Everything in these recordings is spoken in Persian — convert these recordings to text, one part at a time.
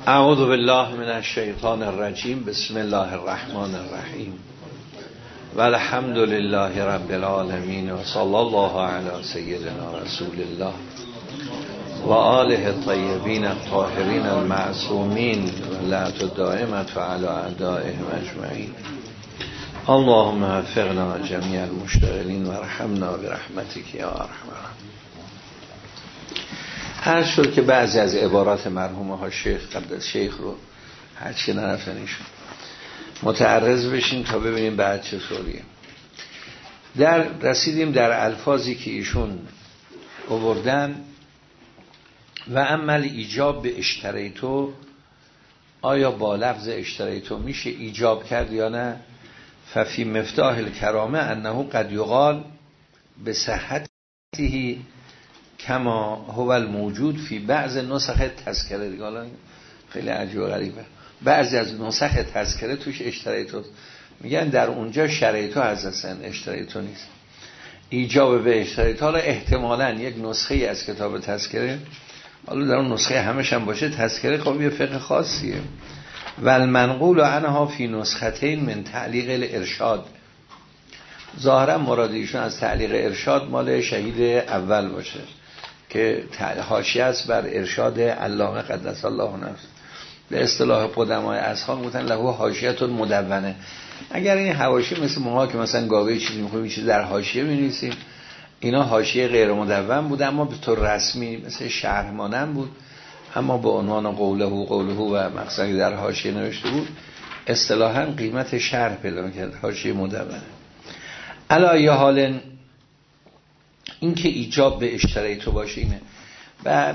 اعوذ بالله من الشیطان الرجیم. بسم الله الرحمن الرحیم و الحمد لله رب العالمین و صلی الله علی سیدنا رسول الله و آله الطیبین الطاهرین المعصومین و لعنت الدائمة علی اعدائهم اجمعین. اللهم وفقنا جمیع المشتغلین و ارحمنا برحمتک یا ارحم الراحمین. هر شد که بعضی از عبارات مرحومه ها شیخ قدس شیخ رو هرچی نرفتنیشون متعرض بشین تا ببینیم بعد چطوریه. رسیدیم در الفاظی که ایشون آوردن و عمل ایجاب به اشتریتو، آیا با لفظ اشتریتو میشه ایجاب کرد یا نه؟ ففی مفتاح الکرامه انه قد یقال به صحته کما هو الموجود فی بعض نسخ تذکره. دیگه خیلی عجیب و غریبه، بعضی از نسخ تذکره توش اشتریتو میگن، در اونجا شریتو هستن، اشتریتو نیست. ایجاب به اشتریتو حالا احتمالاً یک نسخه از کتاب تذکره، حالا در اون نسخه همش هم باشه، تذکره خب یه فقه خاصیه. و المنقول عنها فی نسختین من تعلیق الارشاد، ظاهرا مرادیشون از تعلیق ارشاد مال شهید اول باشه که حاشیه است بر ارشاد علامه قدس الله نفسه. به اصطلاح قدمای اصحاب گفتن له حاشیه مدونه. اگر این حواشی مثل ما که مثلا گاوه چیزی میخویم چیز در حاشیه می‌نویسیم، اینا حاشیه غیر مدون بود اما به طور رسمی مثل شرح مانند بود، اما به عنوان قوله و مقصدی در حاشیه نوشته بود، اصطلاحاً قیمت شرح پیدا کرد، حاشیه مدونه. علی حال این که ایجاب به اشتریتو باشه اینه. و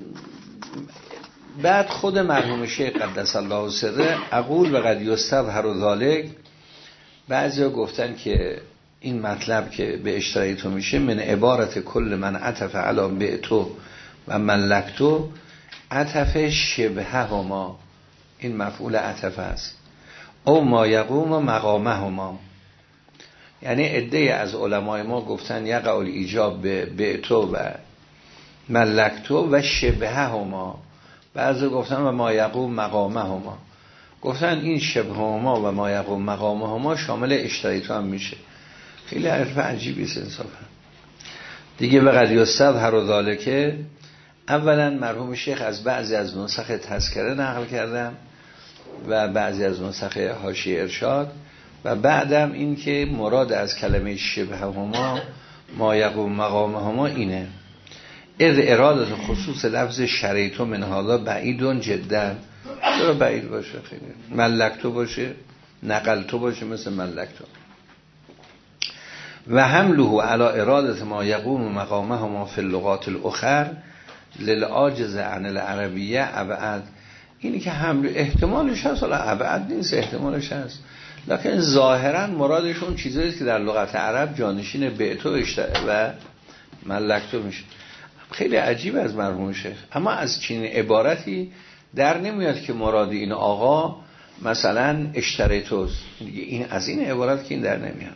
بعد خود مرحوم شیخ قدس الله سره اقول و قد یستظهر ذلک، بعضیا گفتن که این مطلب که به اشتریتو میشه من عبارت کل من عطف علی بعتو و ملکتو عطف شبه هما، این مفعول عطف است، او ما یقوم مقامه هما. یعنی عده از علمای ما گفتن یقع الایجاب به بعتو و ملکتو و شبه هما، بعضی گفتن و ما یقوم مقامه هما، گفتن این شبه هما و ما یقوم مقامه هما شامل اشتریتو هم میشه. خیلی حرف عجیبی است انصافا دیگه. و قد یستظهر ذلک، اولا مرحوم شیخ از بعضی از نسخ تذکره نقل کردن و بعضی از نسخ حاشیه ارشاد، و بعدم این که مراد از کلمه شبه هما ما یقوم مقام هما اینه. ارادت خصوص لفظ شریتو من هذا بعیدون جدا، چرا بعید باشه؟ خیلی ملکتو باشه، نقلتو باشه مثل ملکتو. و حمله علی ارادت ما یقوم مقامه هما فی اللغات الاخر للعاجز عن العربیه ابعد، اینی که حمل احتمالش هست، حالا ابعد نیست، احتمالش هست، لکن ظاهرا مرادشون چیزایی که در لغت عرب جانشین بعتو و ملکتو میشه. خیلی عجیب از مرحوم شیخ، اما از چین عبارتی در نمیاد که مراد این آقا مثلا اشتریتوست، این از این عبارت که این در نمیاد.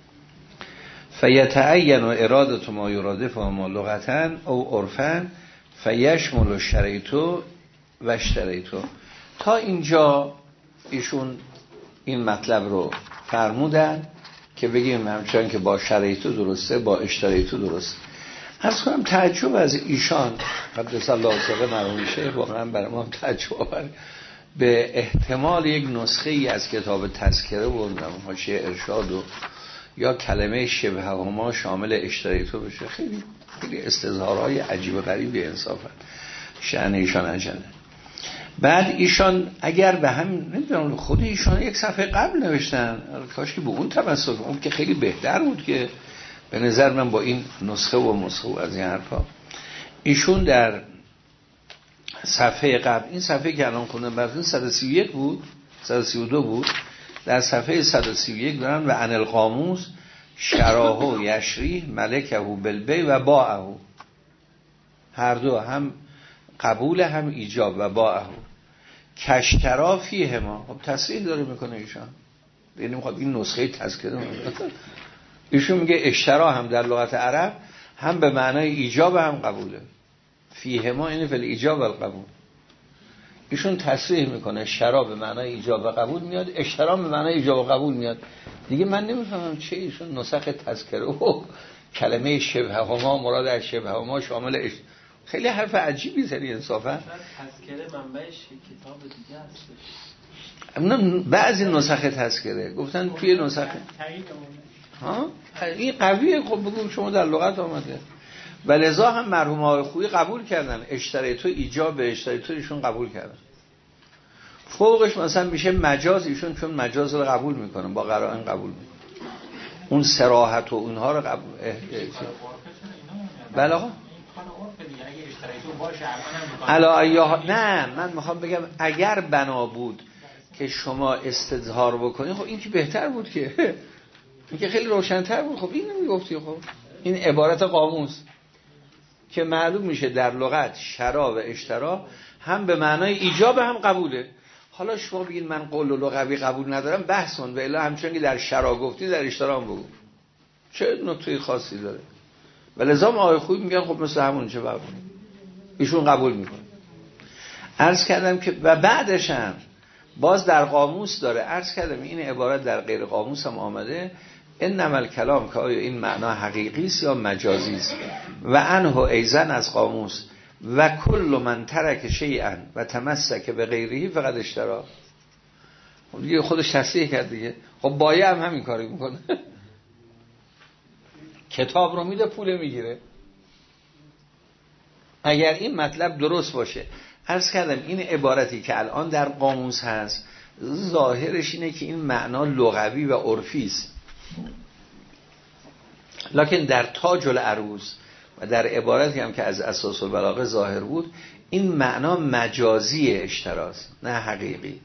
فیتعین و ارادت ما یرادف و ما لغتا او عرفا فیشمل و شریتو و اشتریتو. تا اینجا ایشون این مطلب رو فرمودن که بگیم همچنان که با شریتو درسته با اشتریتو درسته. عرض کنم تعجب از ایشان قدس الله سره مرحوم شیخ واقعا برای ما تعجب آور به احتمال یک نسخه ای از کتاب تذکره و حاشیه ارشاد و یا کلمه شبه هما شامل اشتریتو بشه. خیلی خیلی استظهارهای عجیب و غریبی انصافا شأن ایشان عجله. بعد ایشان اگر به هم نمیدونم خود ایشان یک صفحه قبل نوشتن، کاش که به اون تمسک، اون که خیلی بهتر بود که به نظر من با این نسخه و مسخه از این حرفا. ایشون در صفحه قبل، این صفحه که الان خوندم براتون 131 بود 132 بود، در صفحه 131 دارن و عن القاموس شراهو یشریح ملکهو بالبی و باعهو، هر دو هم قبول هم ایجاب و باعهو کشترا فیه ما. خب تصریح داره میکنه ایشان، یعنی میخواد این نسخه تذکره ایشون میگه اشترا هم در لغت عرب هم به معنای ایجاب هم قبوله، فیه ما اینه فل ایجاب و القبول، ایشون تصریح میکنه شراب به معنای ایجاب و قبول میاد، اشترام به معنای ایجاب و قبول میاد. دیگه من نمیفهمم چه ایشون نسخ تذکره و کلمه شبه هما مراد از شبه هما شامل خیلی حرف عجیبی زدی انصافا. تذکره منبعش کتاب دیگه هستش. بعضی نسخ تذکره گفتن توی نسخ ها این قویه. خب بگو شما در لغت آمده. ولذا هم مرحوم آقای خویی قبول کردن اشتریتو ایجاب به اشتریتو ایشون قبول کردن. فوقش مثلا میشه مجاز، ایشون چون مجاز رو قبول میکنن با قرائن قبول میکنن. اون صراحت و اونها رو قبول بله آقا نه من میخوام بگم اگر بنا بود که شما استظهار بکنید خب این که بهتر بود که این که خیلی روشن‌تر بود. خب این نمیگفتی. خب این عبارت قاموس که معلوم میشه در لغت شرا و اشترا هم به معنای ایجاب هم قبوله. حالا شما بگید من قول و لغوی قبول ندارم بحث کن، و الا همچون که در شرا گفتی در اشترا هم بگو. چه نکته خاصی داره؟ ولذا آقای خویی میگن خب مثل همون چه قبول ایشون قبول میکنه. عرض کردم که و بعدش هم باز در قاموس داره. عرض کردم این عبارت در غیر قاموس هم آمده انما الکلام که آیا این معنا حقیقی است یا مجازی است و عنه ایزن از قاموس و کل من ترک شیئا و تمسک به غیره فقد اشترا. خب دیگه خودش تصریح کرد دیگه. خب بایع هم همین کاری میکنه کتاب رو میده پول میگیره. اگر این مطلب درست باشه، عرض کردم این عبارتی که الان در قاموس هست ظاهرش اینه که این معنا لغوی و عرفی است، لکن در تاج العروض و در عبارتی هم که از اساس البلاغه ظاهر بود این معنا مجازی اشتراست نه حقیقی.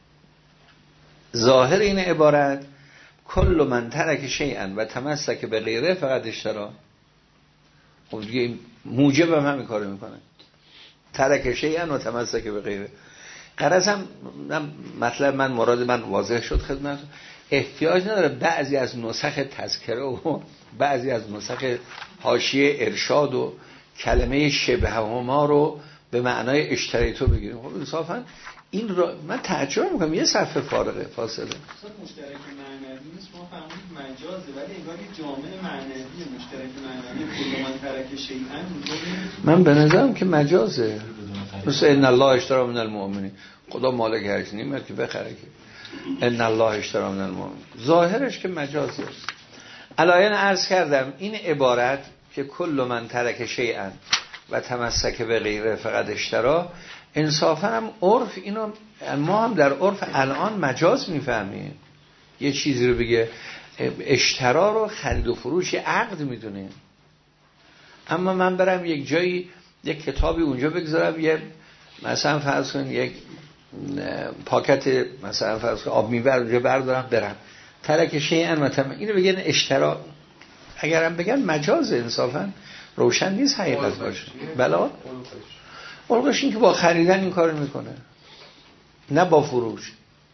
ظاهر این عبارت کل من ترک شیئا و تمسک به غیره فقط اشترا. خب دیگه موجب هم همین کارو میکنه، ترک شیئا و تمسک به غیره. غرضم مطلب من مراد من واضح شد خدمت. احتیاج نداره بعضی از نسخ تذکره و بعضی از نسخ حاشیه ارشاد و کلمه شبه هما رو به معنای اشتریتو بگیریم. خب انصافا این رو من تعجب میکنم یه صفحه فارغه فاصله. مشترک معنوی نیست شما فهمید مجازه ولی انگار یه جامعه معنوی مشترک معنوی کل من ترک شیئا من به نظرم که مجازه. مثل ان الله اشتری من المؤمنین خدا مالک هر چیزی نمیاد که بخره که ان الله اشتری من المؤمنین ظاهرش که مجازه است. علایاً عرض کردم این عبارت که کل من ترک شیئا و تمسک به غیره فقط اشترا انصافا هم عرف اینو ما هم در عرف الان مجاز میفهمیم. یه چیزی رو بگه اشترا رو خرید و فروش عقد میدونه. اما من برم یک جایی یک کتابی اونجا بگذارم یه مثلا فرض کن یک پاکت مثلا فرض کن آب میوه اونجا بردارم برم ترک شیئا مثلا اینو بگن اشترا، اگرم بگن مجاز انصافا روشن نیست حقیقت باشه. بلا اولش این که با خریدن این کار میکنه نه با فروش.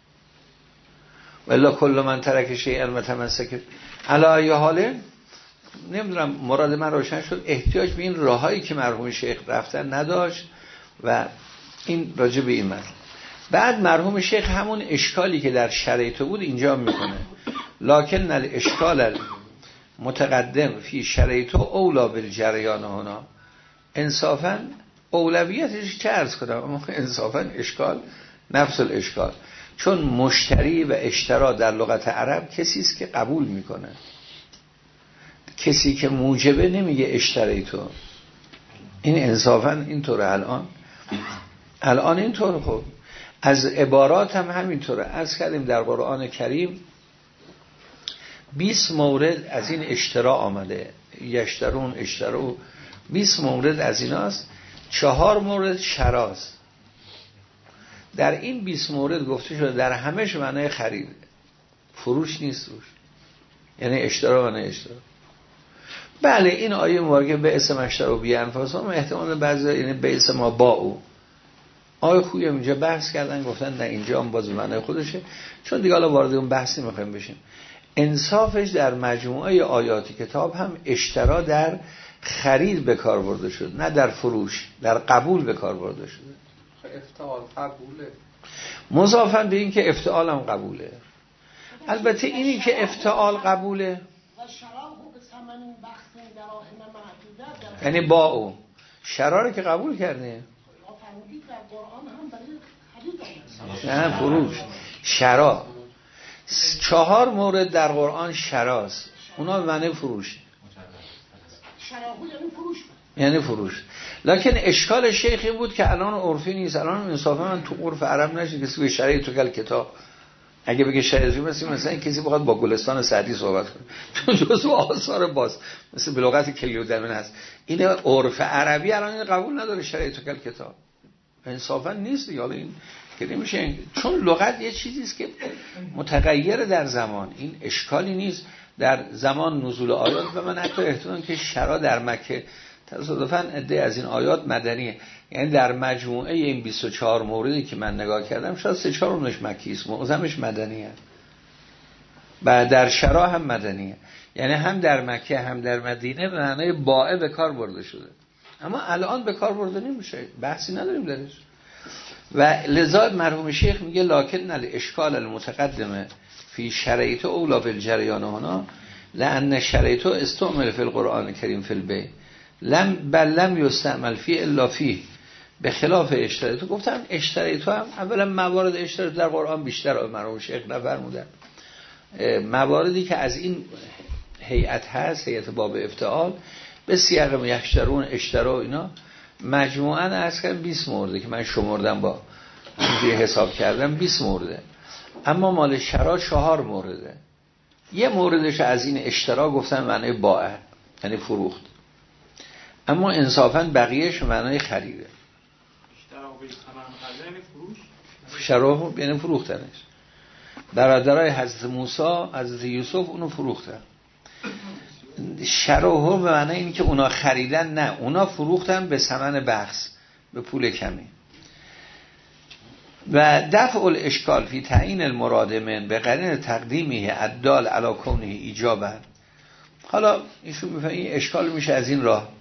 ولی کل من ترک شیئا متمسک علی حاله. نمیدونم مراد من روشن شد. احتیاج به این راهایی که مرحوم شیخ رفتن نداشت و این راجع به این مطلب. بعد مرحوم شیخ همون اشکالی که در شریعت بود اینجا میکنه لکن الاشکال متقدم فی شریعت اولا بالجریان هنا. انصافا اولویتش چه عرض کنم اما انصافا اشکال نفس الاشکال، چون مشتری و اشترا در لغت عرب کسی است که قبول میکنه، کسی که موجبه نمیگه اشتری تو. این انصافا اینطوره الان اینطوره. خب از عبارات هم همینطوره. عرض کردیم در قرآن کریم 20 مورد از این اشترا آمده، یشترون اشترو 20 مورد از ایناست، 4 مورد شراست. در این 20 مورد گفته شده در همش معنای خرید، فروش نیست روش، یعنی اشترا و نه اشترا. بله این آیه مبارکه به اسم اشترا و بی انفاسهم احتمال بعضی یعنی به اسم ما با او. آیه خوبی اینجا بحث کردن گفتن نه اینجا هم باز معنای خودشه، چون دیگه حالا وارد اون بحث نمیخوایم بشیم. انصافش در مجموعه آیات کتاب هم اشترا در خرید به کار برده شد نه در فروش، در قبول به کار برده شده. افتعال قبوله، مضافاً به این که افتعال هم قبوله. البته اینی که افتعال قبوله یعنی با او شراره که قبول کرده، نه فروش شرا 4 مورد در قرآن شراست، اونا به معنی فروش، یعنی فروش. لکن اشکال شیخ این بود که الان عرفی نیست. الان انصافا من تو عرف عرب نشه کسی به شرعی تو کل کتاب اگه بگه شرعی مثلا کسی بخواد با گلستان سعدی صحبت کنه چون جزو آثار باز مثل به لغت کلیودمن هست. این عرف عربی الان این قبول نداره شرعی تو کل کتاب، انصافا نیست. حالا این که نمیشه، چون لغت یه چیزی است که متغیر در زمان، این اشکالی نیست در زمان نزول آیات. و من حتی احتمال که شرع در مکه تصادفاً عده از این آیات مدنیه، یعنی در مجموعه این 24 موردی که من نگاه کردم شاید 3-4 اونش مکی است، معظمش مدنیه. و در شرع هم مدنیه، یعنی هم در مکه هم در مدینه به معنای باعه به کار برده شده، اما الان به کار برده نمیشه، بحثی نداریم درش. و لذا مرحوم شیخ میگه لکن الاشکال المتقدمه فی شرایط اولا فی الجریان هنا لان شرایط استعمل فی القرآن الکریم فی البیع لم یستعمل فی الا فی به خلاف اشتریتو. گفتم اشتریتو هم اولا موارد اشتریتو در قرآن بیشتر مرحوم شیخ نفرمودن، مواردی که از این هیئت هست، هیئت باب افتعال به سیاق یشترون اشترا اینا مجموعاً از کم 20 مورده که من شمردم با اینجوری حساب کردم 20 مورده، اما مال شرا 4 مورده. یه موردش از این اشترا گفتن معنی باع یعنی فروخت، اما انصافاً بقیهش معنی خریده. شرا یعنی فروختنش. برادرای حضرت موسی حضرت یوسف اونو فروختن. شراهو به معنی اینی که اونا خریدن، نه اونا فروختن به ثمن بخس، به پول کمی. و دفع الاشکال فی تعیین المراد من به قرین تقدیمی الدال علی کونه ایجابا. حالا ایشون میفهمه این اشکال میشه از این راه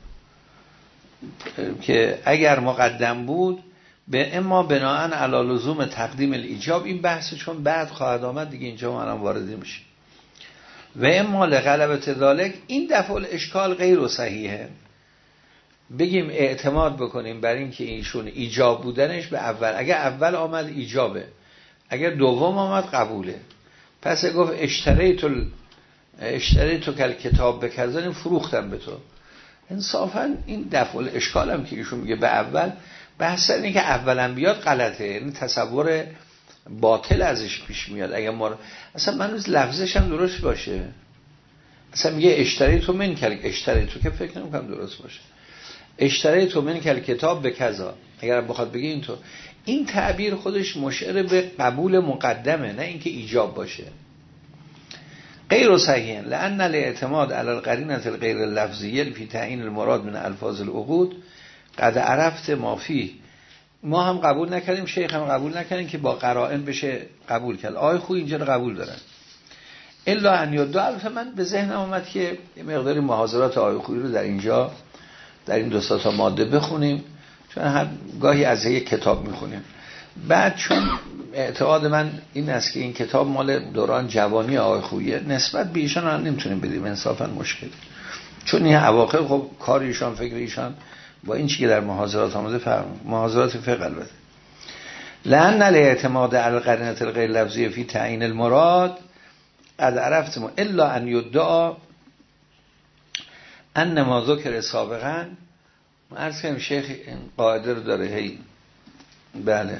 که اگر مقدم بود به اما بناءن علی لزوم تقدیم الایجاب، این بحث چون بعد خواهد آمد دیگه اینجا ما الان وارد میشه. و اما لغلبت ذالک، این دفع الاشکال غیر صحیحه، بگیم اعتماد بکنیم بر این که ایشون ایجاب بودنش به اول، اگر اول آمد ایجابه، اگر دوم آمد قبوله. پس گفت اشتری تو کل کتاب بکردن فروختم به تو. انصافا این دفع الاشکال هم که ایشون میگه به اول، بحث اینه که اولا بیاد غلطه، یعنی تصور باطل ازش پیش میاد. اگر ما اصلا من روز لفظش هم درست باشه، اصلا میگه اشتری تو من کل، اشتری تو که فکر نمیکنم درست باشه، اشتری تو من کل کتاب به کذا، اگر بخواد بگه اینطور، این تعبیر خودش مشعر به قبول مقدمه، نه اینکه ایجاب باشه. غیر صحیح لان الاعتماد علی القرینه الغیر اللفظیه فی تعیین المراد من الفاظ العقود قد عرفت ما فیه. ما هم قبول نکردیم، شیخ هم قبول نکردیم که با قرائن بشه قبول کرد. آقای خوی اینجا رو قبول دارن. الا ان یدعا. البته من به ذهنم اومد که مقداری محاضرات آقای خوی رو در اینجا در این 2 تا ماده بخونیم، چون هر گاهی از یک کتاب میخونیم. بعد چون اعتقاد من این است که این کتاب مال دوران جوانی آقای خویه، نسبت به ایشان هم نمیتونیم بدیم انصافا مشکل، چون این اواخر خب کار ایشان فکر ایشان با این چیزی که در محاضرات آمده فرمود، محاضرات فقه البته. لأن الاعتماد علی القرینه الغیر لفظیه فی تعیین المراد قد عرفتم الا ان یدعا ان ما ذکر سابقا. عرض کنم شیخ این قاعده رو داره، هی بله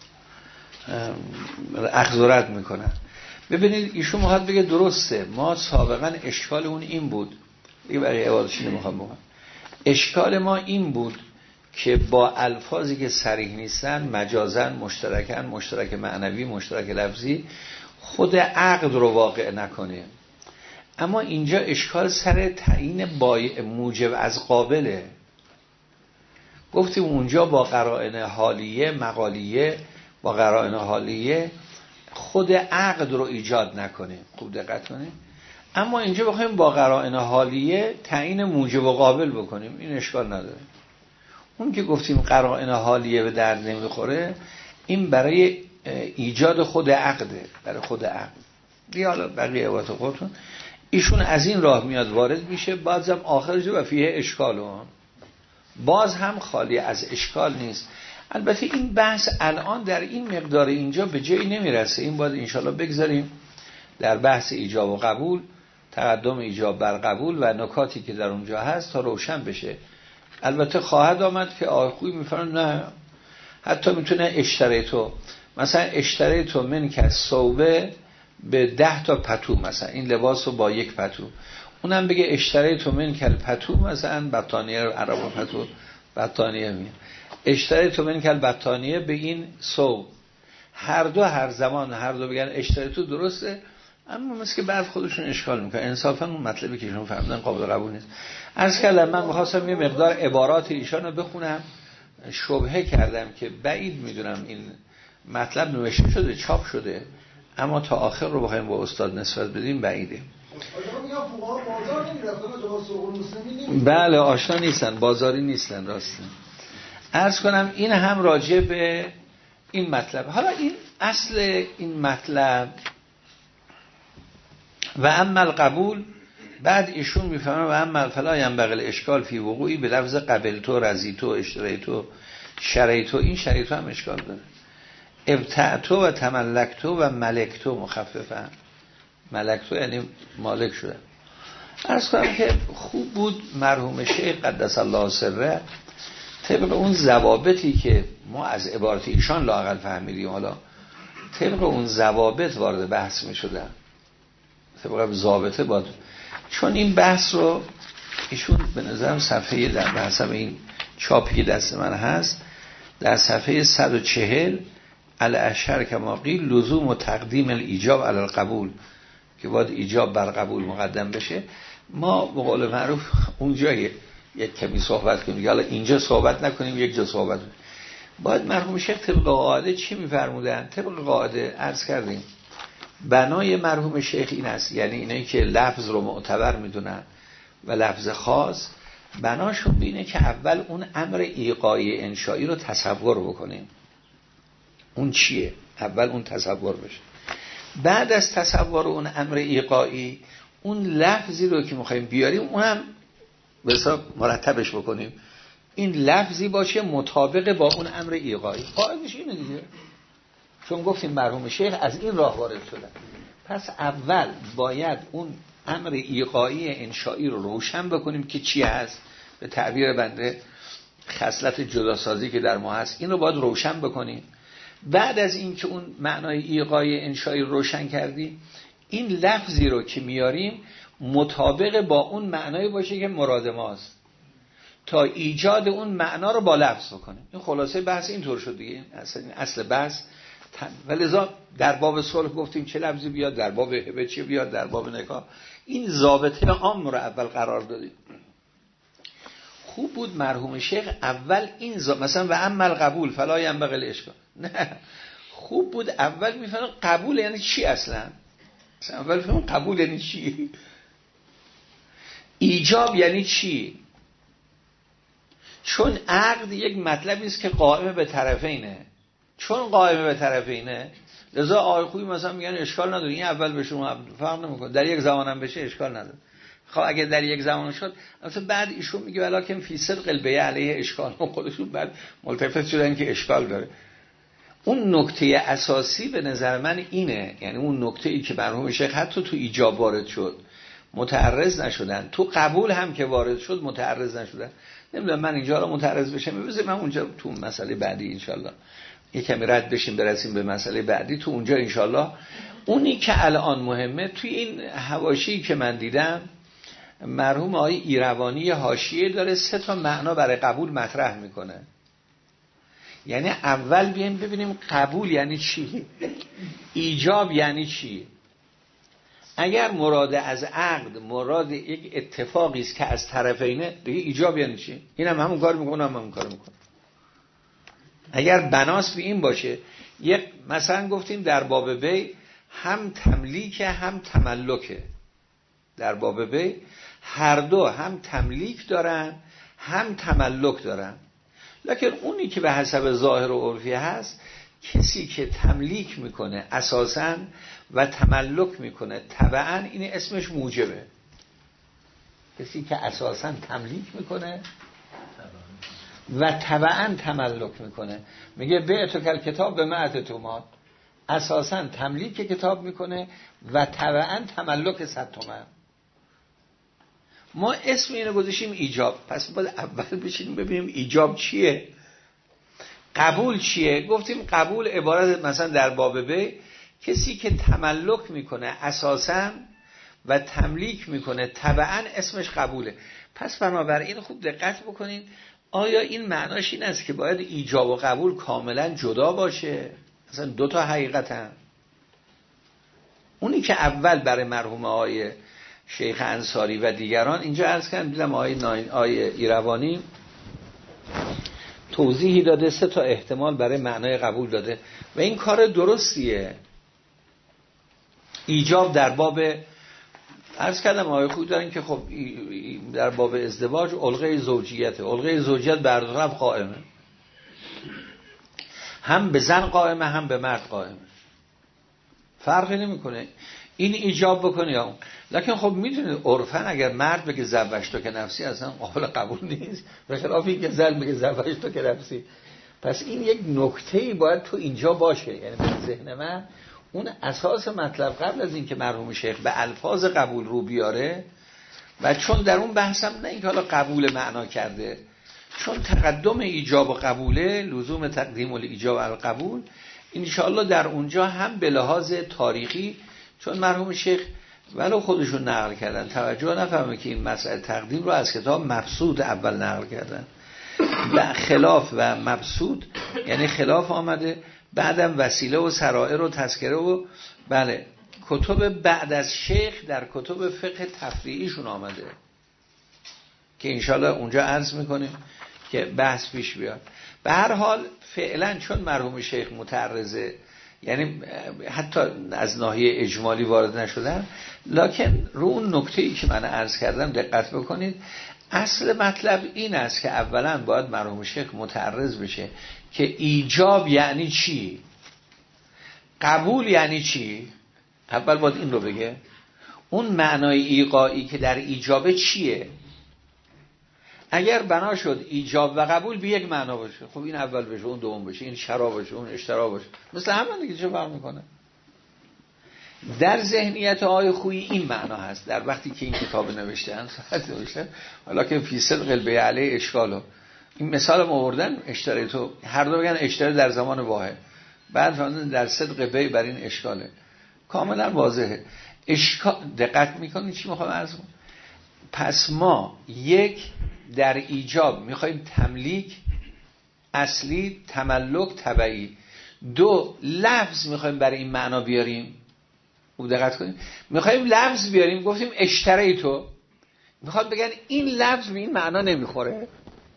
اخذرت میکنن. ببینید ایشون میخواد بگه درسته ما سابقا اشکال اون این بود، دیگه برای عوضش نمیخوام بگم، اشکال ما این بود که با الفاظی که صریح نیستن مجازن مشترکن، مشترک معنوی، مشترک لفظی، خود عقد رو واقع نکنه. اما اینجا اشکال سر تعیین موجب از قابله. گفتیم اونجا با قرائن حالیه مقالیه، با قرائن حالیه خود عقد رو ایجاد نکنه، خوب دقت کنیم. اما اینجا بخوایم با قرائن حالیه تعیین موجب و قابل بکنیم، این اشکال نداره. اون که گفتیم قرائن حالیه به درد نمیخوره، این برای ایجاد خود عقده، برای خود عقد. حالا بقیه عبارت خودتون. ایشون از این راه میاد وارد میشه، بازم آخرش و فیه اشکال هم. باز هم خالی از اشکال نیست. البته این بحث الان در این مقدار اینجا به جایی نمیرسه، این باید انشالله بگذاریم در بحث ایجاب و قبول، تقدم ایجاب بر قبول و نکاتی که در اونجا هست تا روشن بشه. البته خواهد آمد که آخوی میفرن نه، حتی میتونه اشتریتو، مثلا اشتریتو من که صوبه به 10 تا پتو، مثلا این لباس رو با یک پتو، اونم بگه اشتریتو من که پتو، مثلا بطانیه عرب پتو بطانیه میگه، اشتریتو من که بطانیه به این صوب. هر دو هر زمان هر دو بگن اشتریتو درسته، اما مثل که بعد خودشون اشکال میکنه. انصافا اون مطلبی که ایشون فهمیدن قابل قبول نیست. عرض کردم من می‌خواستم یه مقدار عبارات ایشان رو بخونم، شبهه کردم که بعید میدونم این مطلب نوشته شده چاپ شده، اما تا آخر رو بخوایم با استاد نسبت بدیم بعیده. بله آشنا نیستن، بازاری نیستن. راسته عرض کنم این هم راجع به این مطلب. حالا این اصل این مطلب و اما القبول، بعد ایشون میفهمه و اما فلا ینبغی الاشکال فی وقوعی به لفظ قبلتو، رضیتو، اشتریتو، شریتو. این شریتو هم اشکال داره. ابتعتو و تملکتو و ملکتو مخففن. ملکتو یعنی مالک شده. عرض کنم که خوب بود مرحوم شیخ قدس الله سره طبق اون ضوابطی که ما از عبارت ایشان لااقل فهمیدیم، حالا طبق اون ضوابط وارد بحث می شدن، طبق ضابطه بود. چون این بحث رو ایشون به نظرم صفحه در بحث این چاپی که دست من هست در صفحه 140 الاشهر کما قیل لزوم و تقدیم الایجاب علی القبول، که باید ایجاب بر قبول مقدم بشه. ما به قول معروف اونجا یک کمی صحبت کنیم، حالا اینجا صحبت نکنیم، یک جا صحبت کنیم. باید مرحوم شیخ طبق قاعده چی می‌فرمودن؟ طبق قاعده عرض کردیم بنای مرحوم شیخ این است، یعنی اینایی که لفظ رو معتبر میدونن و لفظ خاص، بناشون بینه که اول اون امر ایقایی انشایی رو تصور بکنیم. اون چیه؟ اول اون تصور بشه. بعد از تصور اون امر ایقایی، اون لفظی رو که میخوایم بیاریم اونم به حساب مرتبش بکنیم، این لفظی باشه مطابق با اون امر ایقایی. قاعدش اینه دیگه، چون گفتیم مرحوم شیخ از این راه وارد شدن. پس اول باید اون امر ایقایی انشایی رو روشن بکنیم که چی هست، به تعبیر بنده خصلت جداسازی که در ما هست، این رو باید روشن بکنیم. بعد از این که اون معنای ایقایی انشایی رو روشن کردیم، این لفظی رو که میاریم مطابق با اون معنای باشه که مراد ماست، تا ایجاد اون معنا رو با لفظ بکنیم. این خلاصه بحث اینطور شد دیگه. اصل بحث ولذا در باب صلح گفتیم چه لفظی بیاد، در باب هبه چه بیاد، در باب نکاح. این ضابطه عام رو اول قرار دادیم. خوب بود مرحوم شیخ اول این مثلا و اما القبول فلا ینبغی الاشکال، نه، خوب بود اول میفهمن قبول یعنی چی اصلا اول فهمون قبول یعنی چی، ایجاب یعنی چی. چون عقد یک مطلبی است که قائم به طرفینه، چون قائم به طرفینه لذا آقای خوبی مثلا میگن اشکال نداره، این اول به شما فرق نمیکنه، در یک زمانم بشه اشکال نداره. خب اگه در یک زمان شد، البته بعد ایشون میگه ولکن فی صدق البیع علیه اشکال، خودشون بعد ملتفت شدن که اشکال داره. اون نکته اساسی به نظر من اینه، یعنی اون نکته ای که مرحوم شیخ حتی تو ایجاب وارد شد متعرض نشدن، تو قبول هم که وارد شد متعرض نشدن. نمیدونم من اینجا رو متعرض بشم، بذار من اونجا تو مسئله بعدی انشالله یک کمی رد بشیم برسیم به مسئله بعدی، تو اونجا انشالله. اونی که الان مهمه توی این حواشی که من دیدم مرحوم آقای ایروانی حاشیه داره 3 تا معنا برای قبول مطرح میکنه. یعنی اول بیایم ببینیم قبول یعنی چی، ایجاب یعنی چی. اگر مراد از عقد مراد یک اتفاقی است که از طرفینه، دیگه ایجاب یعنی چی؟ اینم همون کار میکنه هم همون کار میکنه. اگر بناس به این باشه، یک مثلا گفتیم در باب بی هم تملیک هم تملکه، در باب بی هر دو هم تملیک دارن هم تملک دارن. لکن اونی که به حسب ظاهر و عرفی هست، کسی که تملیک میکنه اساساً و تملک میکنه تبعاً، این اسمش موجبه. کسی که اساساً تملیک میکنه و تبعاً تملک میکنه، میگه بعتو کل کتاب به معت تومان، اساساً تملیک کتاب میکنه و تبعاً تملک 100 تومان. ما اسم اینو گذاشتیم ایجاب. پس باید اول بشینیم ببینیم ایجاب چیه، قبول چیه. گفتیم قبول عبارت مثلا در باب بی، کسی که تملک میکنه اساساً و تملیک میکنه تبعاً، اسمش قبوله. پس بنابراین خوب دقت بکنین، آیا این معناش این است که باید ایجاب و قبول کاملا جدا باشه؟ مثلا دو تا حقیقتن. اونی که اول برای مرحوم آقای شیخ انصاری و دیگران اینجا عرض کردم، دیدم آقای ایروانی توضیحی داده، 3 تا احتمال برای معنای قبول داده و این کار درستیه. ایجاب در باب، عرض کردم آقای خوب دارن که خب در باب ازدواج علقه زوجیته، علقه زوجیت بر دو طرف قائمه، هم به زن قائمه هم به مرد قائمه، فرقی نمیکنه این ایجاب بکنه یا اون. لکن خب میدونید عرفاً اگر مرد بگه زوجتو که نفسی اصلا قابل قبول نیست، به خلاف این که زن بگه زوجتو که نفسی. پس این یک نکته‌ای باید تو اینجا باشه، یعنی به ذهن من اون اساس مطلب قبل از این که مرحوم شیخ به الفاظ قبول رو بیاره، و چون در اون بحثم نه اینکه حالا قبول معنا کرده، چون تقدم ایجاب و قبوله، لزوم تقدیم الایجاب علی القبول، انشاءالله در اونجا هم به لحاظ تاریخی، چون مرحوم شیخ ولو خودشون نقل کردن توجه نفهمه که این مسئله تقدیم رو از کتاب مبسوط اول نقل کردن و خلاف و مبسوط یعنی خلاف آمده، بعدم وسیله و سرائر و تذکره و بله کتب بعد از شیخ در کتب فقه تفریعیشون آمده که انشاءالله اونجا عرض میکنیم که بحث پیش بیاد. به هر حال فعلا چون مرحوم شیخ متعرضه، یعنی حتی از ناحیه اجمالی وارد نشدن، لکن رو اون نکته‌ای که من عرض کردم دقت بکنید. اصل مطلب این است که اولا باید مرحوم شیخ متعرض بشه که ایجاب یعنی چی، قبول یعنی چی. اول باید این رو بگه، اون معنای ایقاعی که در ایجاب چیه. اگر بنا شد ایجاب و قبول به یک معنا باشه، خب این اول بشه اون دوم بشه، این شرا باشه اون اشترا باشه، مثل همون دیگه چه فرق میکنه. در ذهنیت آقای خویی این معنا هست در وقتی که این کتاب نوشتن، حالا که فی صدق البیع علیه اشکالو، این مثال هم آوردن اشتری تو، هر دو بگن اشتری در زمان واحد، بعد فهمیدن در صدق بیع بر این اشکاله، کاملا واضحه. دقت میکنید چی میخوام عرض کنم. پس ما یک در ایجاب میخوایم تملیک اصلی، تملک تبعی. دو لفظ میخوایم برای این معنا بیاریم، خوب دقت کنیم، میخوایم لفظ بیاریم. گفتیم اشتری تو، میخواد بگن این لفظ به این معنا نمیخوره.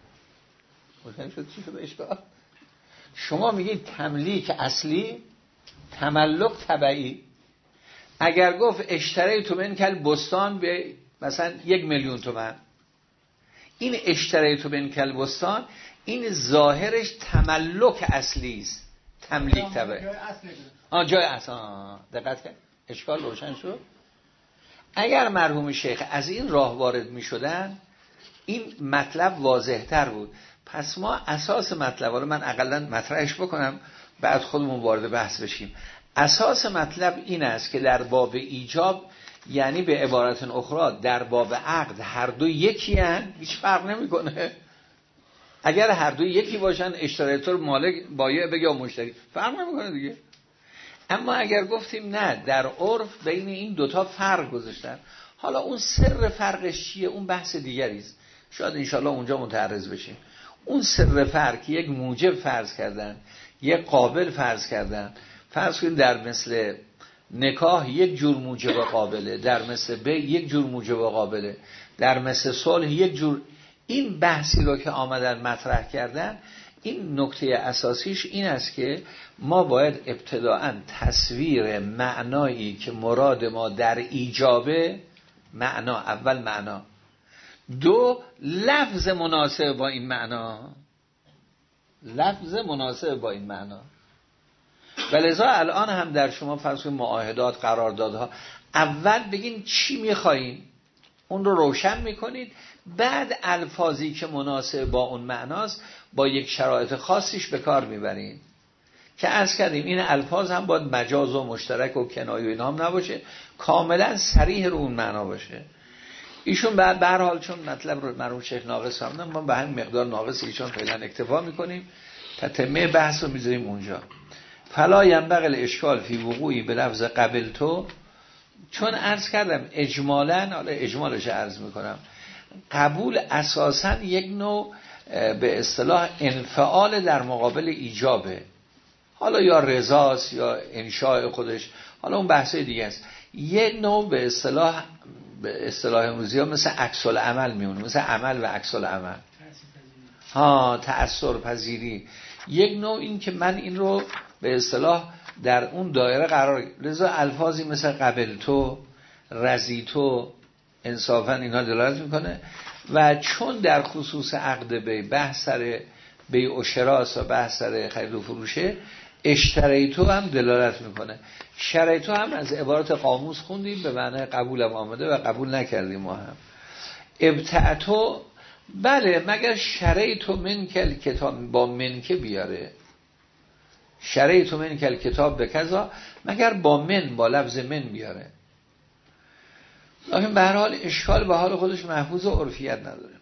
شد چی شد اشکال؟ شما میگید تملیک اصلی، تملک تبعی. اگر گفت اشتری تو من کل بستان به مثلا 1,000,000 تومان، این اشتری تو من کل بستان این ظاهرش تملک اصلی است، تملیک تبعی. جای اصل. دقت کرد؟ اشکال روشن شد. اگر مرحوم شیخ از این راه وارد می شدن این مطلب واضح تر بود. پس ما اساس مطلب رو من اقلا مطرحش بکنم بعد خودمون وارد بحث بشیم. اساس مطلب این است که در باب ایجاب، یعنی به عبارت اخرى در باب عقد، هر دو یکی هن، هیچ فرق نمی کنه. اگر هر دو یکی باشن، اشتریتور مالک بایع بگه یا مشتری، فرق نمی کنه دیگه. اما اگر گفتیم نه، در عرف بین این دوتا فرق گذاشتن، حالا اون سر فرقش چیه اون بحث دیگری است، شاید انشالله اونجا متعرض بشیم. اون سر فرق یک موجب فرض کردن، یک قابل فرض کردن. فرض کنید در مثل نکاح یک جور موجب قابله، در مثل بیع یک جور موجب قابله، در مثل صلح یک جور. این بحثی رو که آمدن مطرح کردن، این نکته اساسیش این است که ما باید ابتداءً تصویر معنایی که مراد ما در ایجابه، معنا اول معنا، دو لفظ مناسب با این معنا. لفظ مناسب با این معنا. ولذا الان هم در شما فرض کنید معاهدات، قراردادها، اول بگین چی میخواین، اون رو روشن میکنید، بعد الفاظی که مناسب با اون معناست با یک شرایط خاصیش به کار میبرید. که عرض کردیم این الفاظ هم باید مجاز و مشترک و کنایه و اینا هم نباشه، کاملا صریح رو اون معنا باشه. ایشون بعد به هر حال چون مطلب رو مرحوم شیخ ناقص فهمیدن، ما به همین مقدار ناقص ایشون فعلا اکتفا میکنیم، تتمه بحث رو میذاریم اونجا. فلا ینبغی الاشکال فی وقوعی به لفظ قبلتو، چون عرض کردم اجمالاً، حالا اجمالش عرض میکنم، قبول اساساً یک نوع به اصطلاح انفعال در مقابل ایجابه، حالا یا رضاست یا انشاء خودش، حالا اون بحثه دیگه است. یک نوع به اصطلاح امروزی ها مثل عکس العمل میمونه، مثل عمل و عکس العمل، تأثیر پذیری. یک نوع این که من این رو به اصطلاح در اون دایره قرار، لذا الفاظی مثل قبلتو، رضیتو، انصافا اینا دلالت میکنه. و چون در خصوص عقد بی، بحث سر بیع و شراست و بحث سر خرید و فروشه، اشتریتو هم دلالت میکنه. شریتو هم از عبارت قاموس خوندیم، به معنی قبول هم آمده و قبول نکردیم ما هم. ابتعتو، بله، مگر شریتو من کل کتاب با من که بیاره، شریتو من کل کتاب به کذا، مگر با من، با لفظ من بیاره. لیکن به هر حال اشکال به حال خودش محفوظ و عرفیت نداره.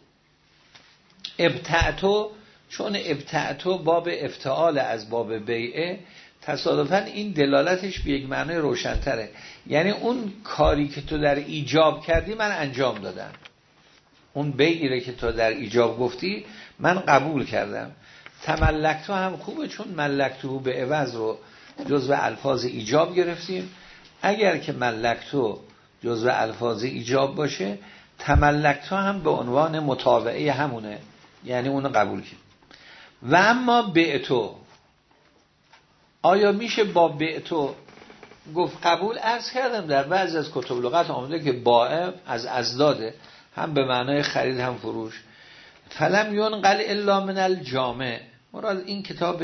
ابتعتو، چون ابتعتو باب افتعال از باب بیعه، تصادفاً این دلالتش به یک معنی روشن‌تره، یعنی اون کاری که تو در ایجاب کردی من انجام دادم، اون بیعی که تو در ایجاب گفتی من قبول کردم. تملکتو هم خوبه، چون ملکتو به عوض رو جزو الفاظ ایجاب گرفتیم. اگر که ملکتو جزو الفاظ ایجاب باشه، تملکتو هم به عنوان متابعه همونه، یعنی اونو قبول کرد. و اما بعتو، آیا میشه با بعتو گفت قبول؟ عرض کردم در بعضی از کتب لغت آمده که باع از ازداده، هم به معنای خرید هم فروش. فلم ینقل الا من الجامع، مراد این کتاب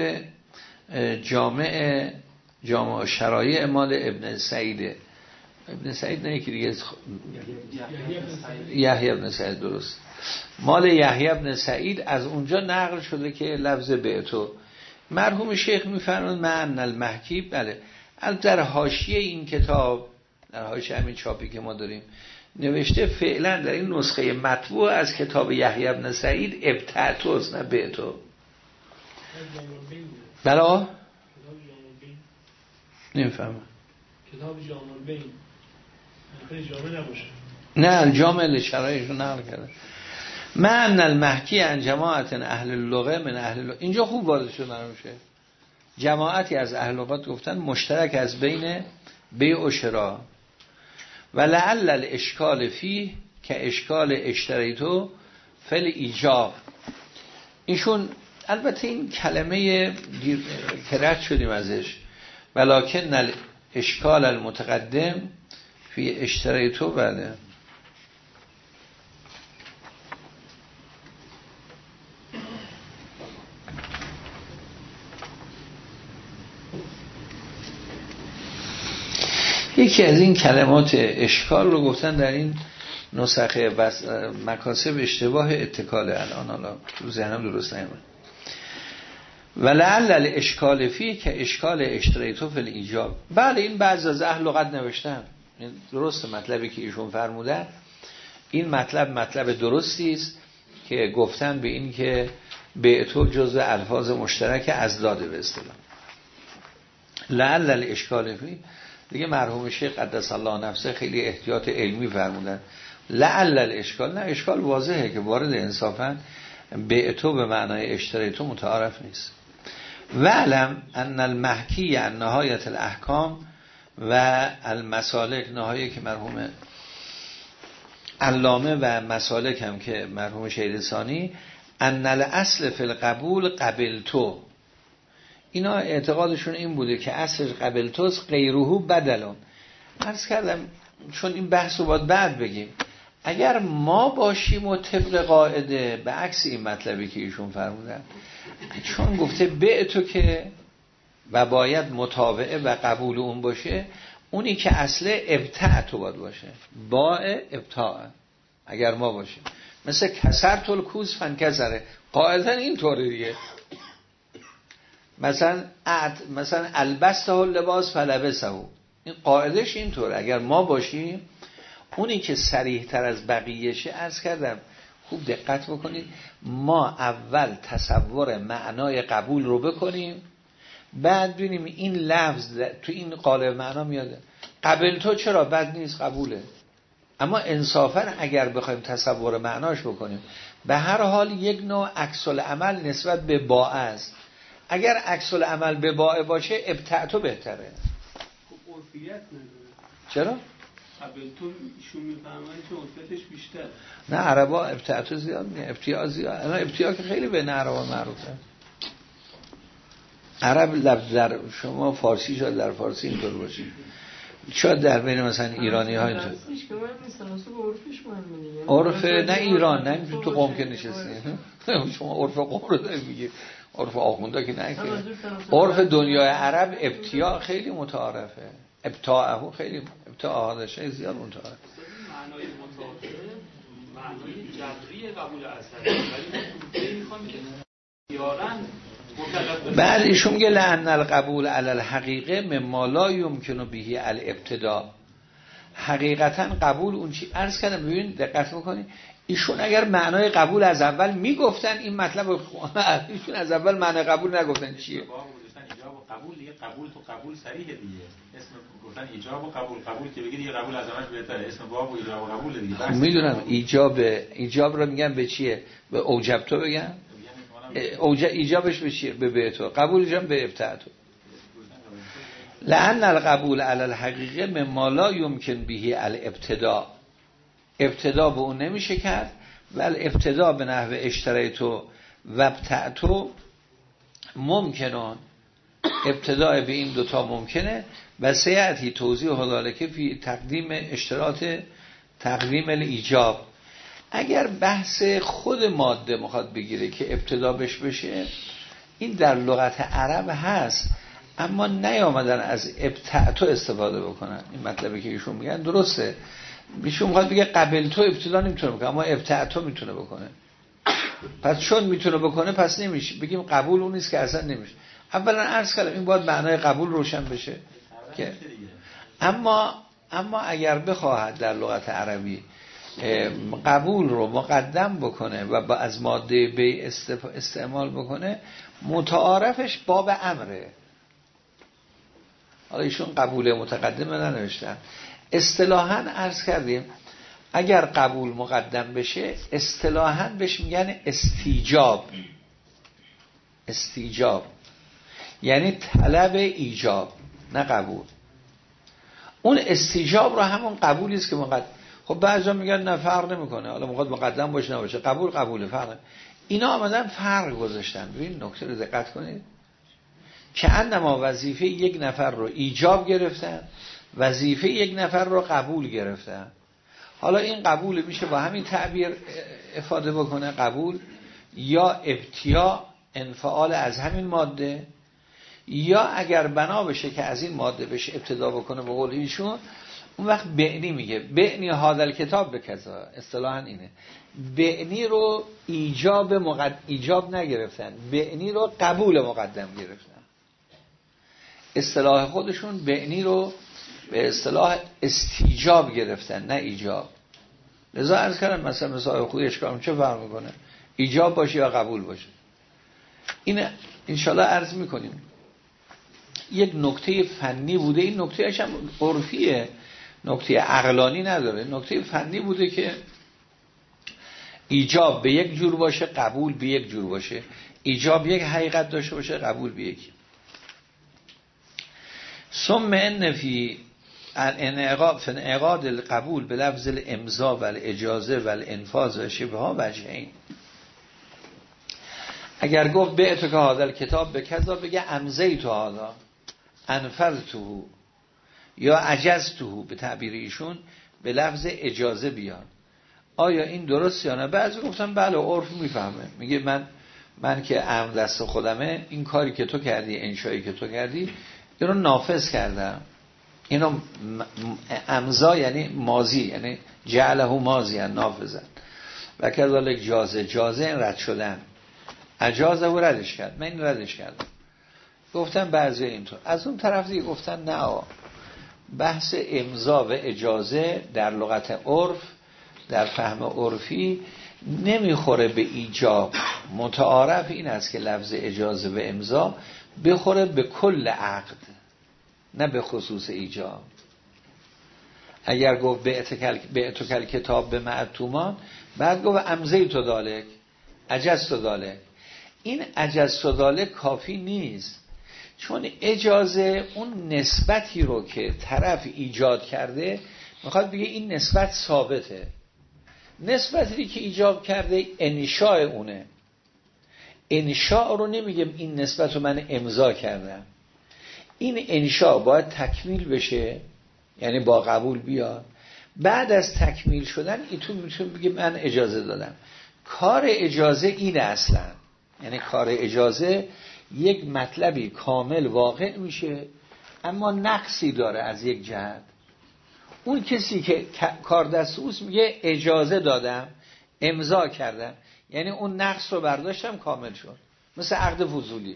جامع شرایع مال ابن سعیده، ابن سعید نه یکی دیگه، یحیی ابن سعید، درست، مال یحیی ابن سعید، از اونجا نقل شده که لفظ بعتو. مرحوم شیخ میفرمایند معنی المحکی، بله، در حاشیه این کتاب، در حاشیه همین چاپی که ما داریم نوشته فعلا در این نسخه مطبوع از کتاب یحیی ابن سعید ابتعتوست نه بعتو. بلا نمیفهمم کتاب جامع البین خیلی جامع نباشه، نه جامع لشرایشون نقل کرده. معنی المحکی عن جماعت اهل اللغه من اهل اللغه، اینجا خوب وارد شد معلوم شه. جماعتی از اهل لغات گفتن مشترک از بین بیع و شرا. و لعل الاشکال فیه که اشکال اشتریتو فل ایجاب. ایشون البته این کلمه که رد شدیم ازش، ولکن اشکال المتقدم فی اشتریتو، بله یکی از این کلمات اشکال رو گفتن در این نسخه مکاسب اشتباه اتکال، الان حالا تو ذهنم درست نمیاد. ولعل الاشکال فی که اشکال اشتریتو فی الایجاب، بله این بعضی از اهل لغت نوشتن، این درست مطلبی که ایشون فرمودن، این مطلب درستی است که گفتن به این که بعتو جزء الفاظ مشترک ازداده به اصطلاح. لعل الاشکال فی دیگه مرحوم شیخ قدس الله نفسه خیلی احتیاط علمی فرمودن. لعل الاشکال، نه اشکال واضحه که وارد انصافا بعتو به معنای اشتریتو متعارف نیست. وعلم ان المحکی عن نهایت الاحکام و المسالک، نهایه که مرحوم علامه و مسالک هم که مرحوم شیرثانی، ان الاصل فی القبول قبلتو، اینا اعتقادشون این بوده که اصل قبلتوست غیره بدلون. عرض کردم چون این بحث رو باید بعد بگیم، اگر ما باشیم و طبق قاعده، به عکس این مطلبی که ایشون فرمودن، چون گفته بعتو که و باید متابعه و قبول اون باشه، اونی که اصل ابتعتو باید باشه، باء ابتاع. اگر ما باشیم مثل کسرت الکوز فنکسره، قاعدتا این طوره دیگه. مثلا البسته لباس فلبسه، این قاعدش این طوره. اگر ما باشیم اونی که صریح تر از بقیهشه، عرض کردم خوب دقت بکنید، ما اول تصور معنای قبول رو بکنیم، بعد ببینیم این لفظ تو این قالب معنا میاده. قبل تو چرا بد نیست، قبوله. اما انصافا اگر بخوایم تصور معناش بکنیم، به هر حال یک نوع عکس العمل نسبت به با است. اگر عکس العمل به با باشه ابتعتو بهتره. خب عرفیت نداره. چرا؟ قبل تو ایشون میفهمن که عرفیتش بیشتر. نه عربا ابتعتو زیاد میگن، ابتیاع زیاد. اما ابتیاع که خیلی به عربا معروفه. عرب لفظ در شما فارسی شاید در فارسی اینطور باشه، شاید در بین مثلا ایرانی ها اینطور. عرف نه ایران، نه تو قم که نشستی شما عرف قم رو داری میگی، عرف آخونده که نه، عرف دنیای عرب ابتیاع خیلی متعارفه، ابتاعه خیلی ابتاعه زیاد متعارفه. معنای متعارفه معنای جبری قبول اثر، ولی میخوام که یارن بعد ایشون میگه لأن القبول علی الحقیقه مما لا یمکن به الابتداء. حقیقتا قبول اون چی عرض کردم. ببین دقت میکنی، ایشون اگر معنای قبول از اول میگفتن این مطلب، ایشون از اول معنای قبول نگفتن چیه؟ ایجاب و قبول دیگه، قبول تو قبول صریح دیگه، اسم گفتن ایجاب و قبول که بگی دیگه قبول از همش بهتره، اسم باب و ایجاب و قبول دیگه. میدونم ایجاب رو میگن به چیه؟ به اوجب تو بگن؟ ایجابش به چیه؟ به بیتو. قبولش هم به ابتعتو. لأن القبول علی الحقیقه مما لا یمکن به الابتداء. ابتدا به اون نمیشه کرد، ولی ابتدا به نحو اشتریتو و ابتعتو ممکنون. ابتدا به این دوتا ممکنه و سیعتی توضیح حدالکه فی تقدیم اشتراط تقدیم الایجاب. اگر بحث خود ماده مخواد بگیره که ابتدا بشه، این در لغت عرب هست، اما نیامدن از ابتعتو استفاده بکنن. این مطلبی که ایشون میگن درسته، ایشون میخواد بگه قبل تو ابتدا نمیتونه بکنه، اما ابتعتو میتونه بکنه. پس چون میتونه بکنه پس نمیشه بگیم قبول اون نیست که اصلا نمیشه. اولا عرض کردم این باید معنای قبول روشن بشه که اما اگر بخواهد در لغت عربی قبول رو مقدم بکنه و از ماده بی استعمال بکنه، متعارفش باب امره. حالا ایشون قبول متقدم ننوشتن. اصطلاحاً عرض کردیم اگر قبول مقدم بشه اصطلاحاً بهش میگن استیجاب، یعنی طلب ایجاب، نه قبول. اون استیجاب رو همون قبولی است که مقدم. خب بعضیا میگن نه فرق نمیکنه، حالا میخواد مقدم باشه نباشه، قبوله فرق. اینا آمدن فرق گذاشتن. ببین نکته رو دقت کنید که انما وظیفه یک نفر رو ایجاب گرفتن، وظیفه یک نفر رو قبول گرفتن. حالا این قبول میشه با همین تعبیر افاده بکنه قبول، یا ابتیا انفعال از همین ماده، یا اگر بنا بشه که از این ماده بشه ابتدا بکنه به قول ایشون، اون وقت بعنی میگه بعنی هادل کتاب به کذا. اصطلاحاً اینه، بعنی رو ایجاب نگرفتن، بعنی رو قبول مقدم گرفتن. اصطلاح خودشون بعنی رو به اصطلاح استیجاب گرفتن، نه ایجاب. لذا عرض کردم مثلا صاحب خوی اشکال چه فرق میکنه ایجاب باشه یا قبول باشه. این انشالله عرض میکنیم. یک نکته فنی بوده، این نکتهش هم عرفیه، نکته عقلانی نداره، نکته فنی بوده که ایجاب به یک جور باشه، قبول به یک جور باشه. ایجاب یک حقیقت داشته باشه، قبول به یک. ثم ان فی انعقاد القبول به لفظ الامضا و الاجازه و الانفاذ و شبه ها وجهین. اگر گفت بعتو که هذا کتاب به کذا، بگه امضیت هذا، انفذته یا عجزته به تعبیر ایشون به لفظ اجازه بیان. آیا این درست یا نه؟ بعضی گفتن بله عرف میفهمه، میگه من که امر دست خودمه، این کاری که تو کردی، انشایی که تو کردی، اینو نافذ کردم. اینو امضا یعنی ماضی، یعنی جعله ماضی یعنی نافذن. و کذالک جازه این رد شدن، اجازه و ردش کرد، من این ردش کردم. گفتن بعضی اینطور. از اون طرف دیگه گفتن نه، بحث امضا و اجازه در لغت عرف، در فهم عرفی نمیخوره به ایجاب. متعارف این است که لفظ اجازه و امضا بخوره به کل عقد، نه به خصوص ایجاب. اگر گفت به اتکل کتاب به معتومان، بعد گفت امضیت ذالک، اجزت ذالک. این اجزت ذالک کافی نیست، چون اجازه اون نسبتی رو که طرف ایجاد کرده میخواد بگه این نسبت ثابته. نسبتی که ایجاد کرده انشاء اونه. انشاء رو نمیگم این نسبت رو من امضا کردم. این انشاء باید تکمیل بشه، یعنی با قبول بیاد. بعد از تکمیل شدن ایتون میتونه بگه من اجازه دادم. کار اجازه اینه اصلا، یعنی کار اجازه یک مطلبی کامل واقع میشه اما نقصی داره از یک جهت. اون کسی که کار دست اوست میگه اجازه دادم، امضا کردم، یعنی اون نقص رو برداشتم، کامل شد. مثل عقد فضولی.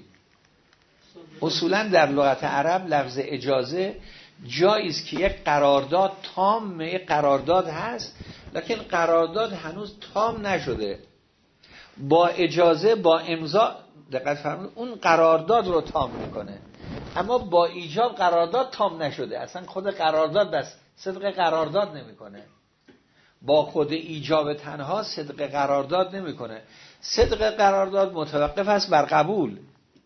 اصولا در لغت عرب لفظ اجازه جایی است که یک قرارداد تام، یک قرارداد هست لکن قرارداد هنوز تام نشده. با اجازه، با امضا، دقت فرمایید، اون قرارداد رو تام میکنه. اما با ایجاب قرارداد تام نشده، اصلا خود قرارداد بس صدق قرارداد نمیکنه. با خود ایجاب تنها صدق قرارداد نمیکنه. صدق قرارداد متوقف است بر قبول.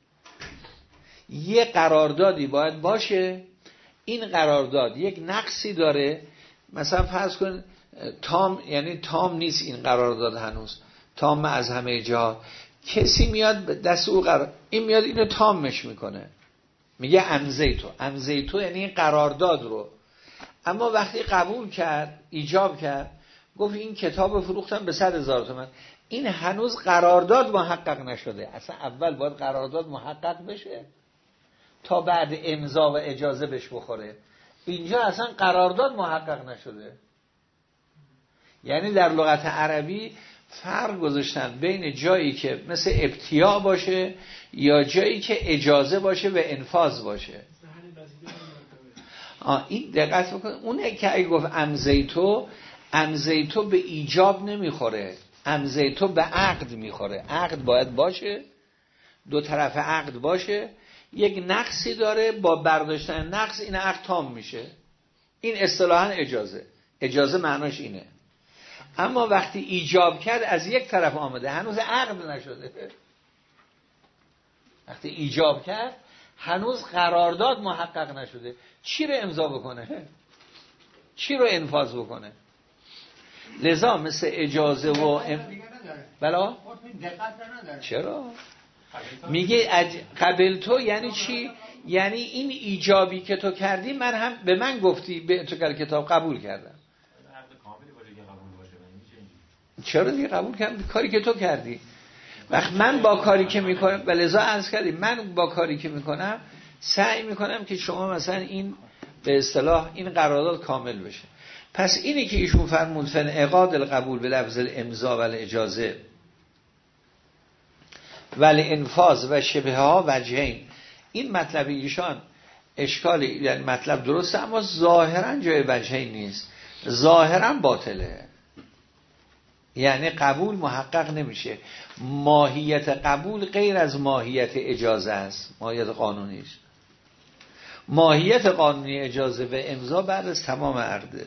یه قراردادی باید باشه، این قرارداد یک نقصی داره، مثلا فرض کن تام، یعنی تام نیست این قرارداد هنوز، تام از همه جا. کسی میاد دست او این میاد اینو تامش میکنه، میگه امضیتو یعنی این قرارداد رو. اما وقتی قبول کرد، ایجاب کرد، گفت این کتاب فروختم به 100,000 تومان، این هنوز قرارداد محقق نشده. اصلا اول باید قرارداد محقق بشه تا بعد امضا و اجازه بهش بخوره. اینجا اصلا قرارداد محقق نشده. یعنی در لغت عربی فرق گذاشتن بین جایی که مثل ابتیاع باشه یا جایی که اجازه باشه و انفاذ باشه. این دقت بکن. اونه که اگه گفت امضیتو به ایجاب نمیخوره، امضیتو به عقد میخوره. عقد باید باشه، دو طرف عقد باشه، یک نقصی داره، با برداشتن نقص این عقد تام میشه. این اصطلاحاً اجازه معناش اینه. اما وقتی ایجاب کرد از یک طرف آمده، هنوز عقد نشده. وقتی ایجاب کرد هنوز قرارداد محقق نشده. چی رو امضا بکنه؟ چی رو انفاذ بکنه؟ لذا مثل اجازه و بلا؟ چرا؟ میگه قبل تو یعنی چی؟ یعنی این ایجابی که تو کردی من هم به من گفتی به تو کتاب قبول کردم. چرا دیگه قبول کردم؟ کاری که تو کردی. وقت من با کاری که میکنم، ولذا عرض کردیم من با کاری که میکنم سعی میکنم که شما مثلا این به اصطلاح این قرارداد کامل بشه. پس اینی که ایشون فرمود فانعقاد القبول به لفظ الامضا و الاجازه ولی انفاذ و شبه ها وجهین، این مطلب ایشان اشکالی، یعنی مطلب درسته اما ظاهرا جای وجهین نیست، ظاهرا باطله. یعنی قبول محقق نمیشه. ماهیت قبول غیر از ماهیت اجازه است، ماهیت قانونی است. ماهیت قانونی اجازه و امضا بعد از تمام عقده.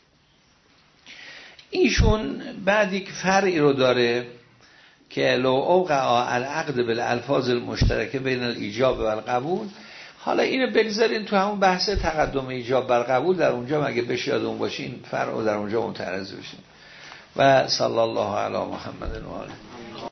ایشون بعد یک فرعی رو داره که لو اوقع العقد بالالفاظ المشترکه بین الایجاب و القبول. حالا اینو بگذارین تو همون بحث تقدم ایجاب بر قبول، در اونجا مگه بشه یادمون باشه این فرع رو در اونجا متعرض بشین. و صلی الله علی محمد و آله.